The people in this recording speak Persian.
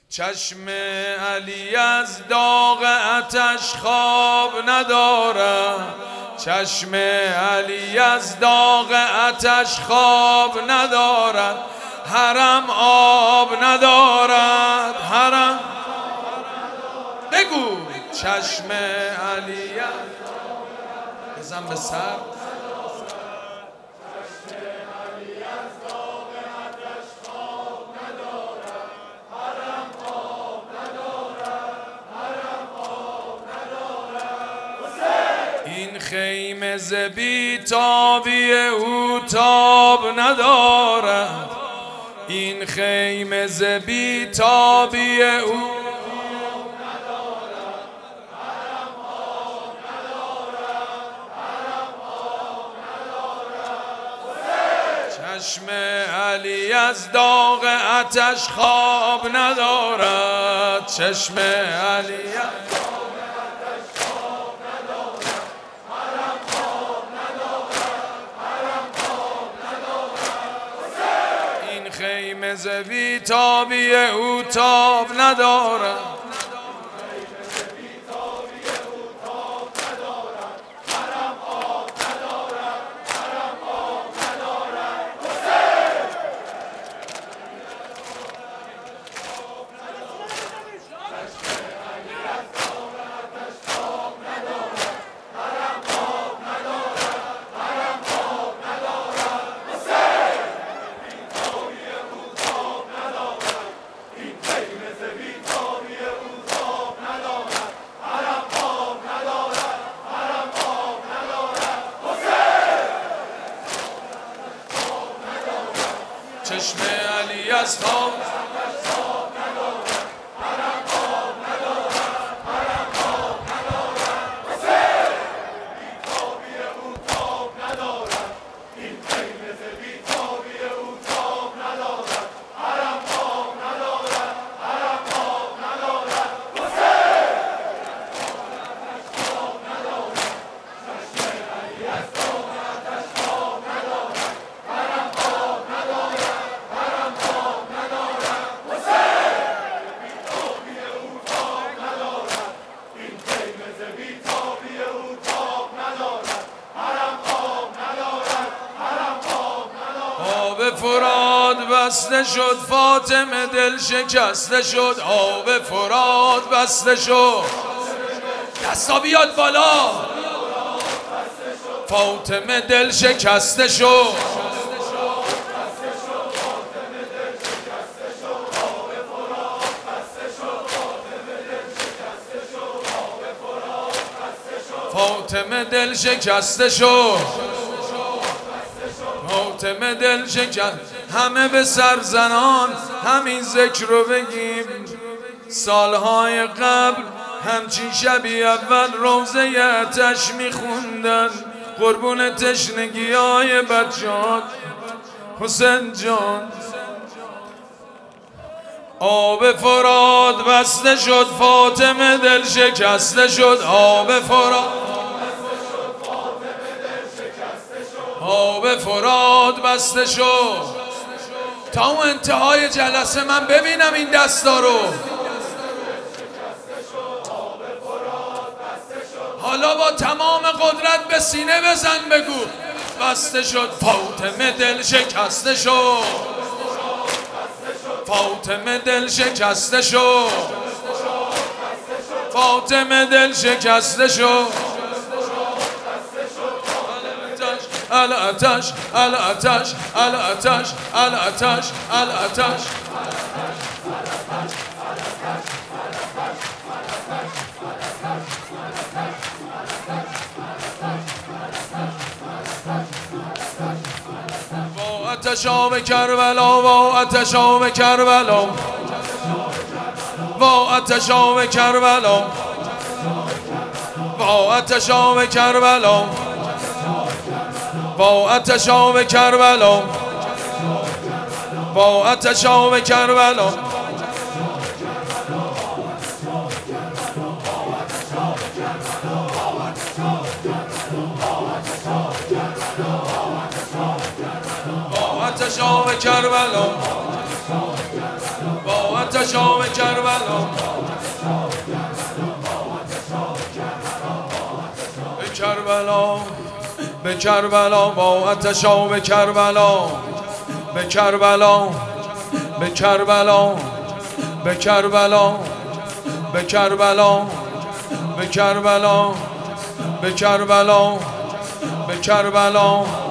چشم علی از داغ آتش خواب ندارد، چشم علی از داغ آتش خواب ندارد، حرم آب ندارد، حرم بگو چشم علی بزن به سر. این خیمه ز بی‌تابی او تاب ندارد، این خیمه ز بی‌تابی او چشم علی از داغ آتش خواب ندارد، چشم علی خیمه ز بی‌تابی او تاب ندارد. چشم علی از خواب فرات بسته شد، فاطمه دل شکسته شد، آب فرات بسته شد، دستا بیاد بالا، فاطمه دل شکسته شد، فاطمه دل شکسته شد، فاطمه دل شکست. همه به سر زنان همین ذکر رو بگیم، سالهای قبل همچین شبی اول روزه آتش میخوندن، قربون تشنگی های بچه‌ها حسین جان. آب فرات بسته شد، فاطمه دل شکسته شد، آب فرات، آب فرات بسته شد. تا اون انتهای جلسه من ببینم این دستا رو. حالا با تمام قدرت به سینه بزن بگو بسته شد، فاطمه دل شکسته شد، فاطمه دل شکسته شد، فاطمه دل شکسته شد. الاتش الاتش الاتش الاتش الاتش با آتش آب کربلا، با آتش آب کربلا، با آتش آب کربلا، با آتش آب کربلا، با آتش آب کربلا، با آتش آب کربلا. با آتش آب کربلا، با آتشام کربلا به کربلا به کربلا با آتشام کربلا به کربلا به کربلا به کربلا به کربلا به کربلا به کربلا به کربلا